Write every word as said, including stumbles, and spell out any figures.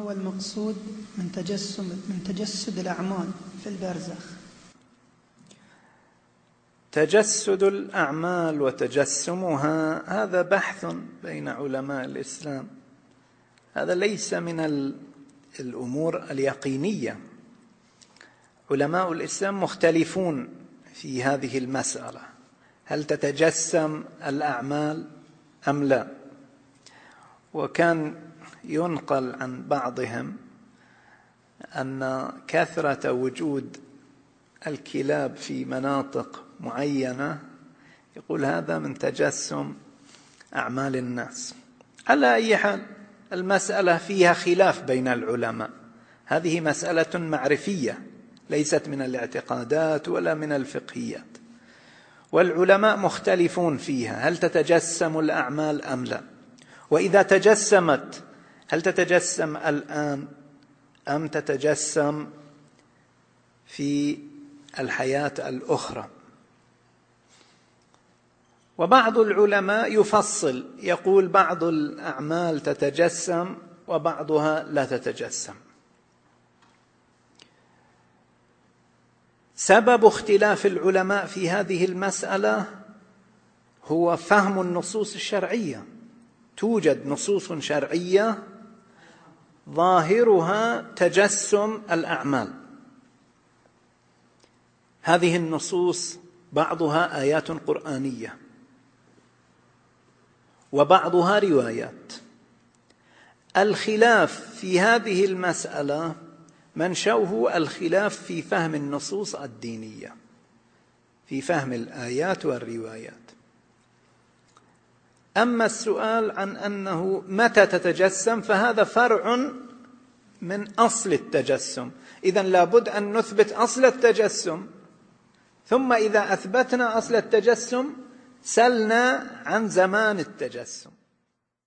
هو المقصود من تجسم من تجسد الأعمال في البرزخ؟ تجسد الأعمال وتجسمها هذا بحث بين علماء الإسلام، هذا ليس من الأمور اليقينية. علماء الإسلام مختلفون في هذه المسألة، هل تتجسم الأعمال أم لا؟ وكان ينقل عن بعضهم أن كثرة وجود الكلاب في مناطق معينة يقول هذا من تجسم أعمال الناس. على أي حال المسألة فيها خلاف بين العلماء، هذه مسألة معرفية ليست من الاعتقادات ولا من الفقهيات، والعلماء مختلفون فيها، هل تتجسم الأعمال أم لا؟ وإذا تجسمت هل تتجسم الآن أم تتجسم في الحياة الأخرى؟ وبعض العلماء يفصل، يقول بعض الأعمال تتجسم وبعضها لا تتجسم. سبب اختلاف العلماء في هذه المسألة هو فهم النصوص الشرعية. توجد نصوص شرعية ظاهرها تجسم الأعمال، هذه النصوص بعضها آيات قرآنية وبعضها روايات. الخلاف في هذه المسألة منشأه الخلاف في فهم النصوص الدينية، في فهم الآيات والروايات. أما السؤال عن أنه متى تتجسم فهذا فرع من أصل التجسم، إذن لابد أن نثبت أصل التجسم، ثم إذا أثبتنا أصل التجسم سلنا عن زمان التجسم.